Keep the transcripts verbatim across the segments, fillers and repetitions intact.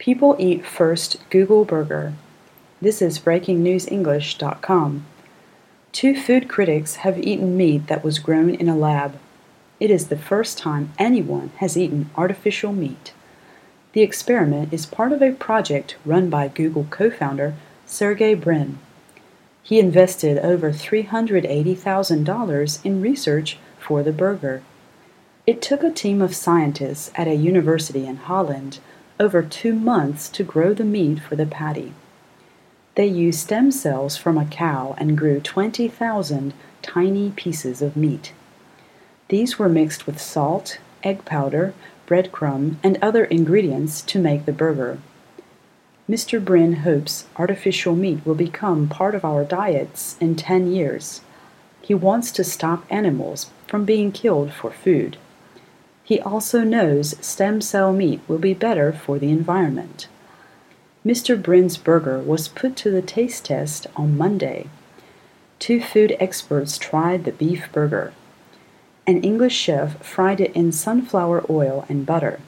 People eat first Google burger. This is breaking news english dot com. Two food critics have eaten meat that was grown in a lab. It is the first time anyone has eaten artificial meat. The experiment is part of a project run by Google co-founder Sergey Brin. He invested over three hundred eighty thousand dollars in research for the burger. It took a team of scientists at a university in Holland over two months to grow the meat for the patty. They used stem cells from a cow and grew twenty thousand tiny pieces of meat. These were mixed with salt, egg powder, breadcrumb, and other ingredients to make the burger. Mister Brin hopes artificial meat will become part of our diets in ten years. He wants to stop animals from being killed for food. He also knows stem cell meat will be better for the environment. Mister Brin's burger was put to the taste test on Monday. Two food experts tried the beef burger. An English chef fried it in sunflower oil and butter.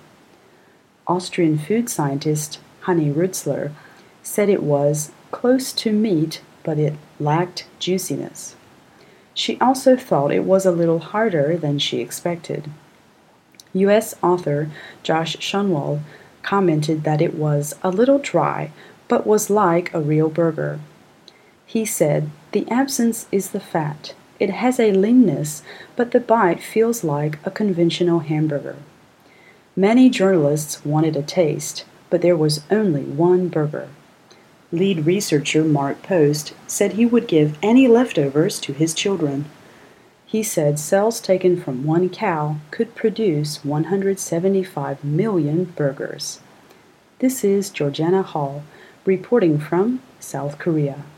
Austrian food scientist Hanne Rutzler said it was close to meat, but it lacked juiciness. She also thought it was a little harder than she expected. U S author Josh Schunwald commented that it was a little dry, but was like a real burger. He said, "The absence is the fat. It has a leanness, but the bite feels like a conventional hamburger." Many journalists wanted a taste, but there was only one burger. Lead researcher Mark Post said he would give any leftovers to his children. He said cells taken from one cow could produce one hundred seventy-five million burgers. This is Georgiana Hall, reporting from South Korea.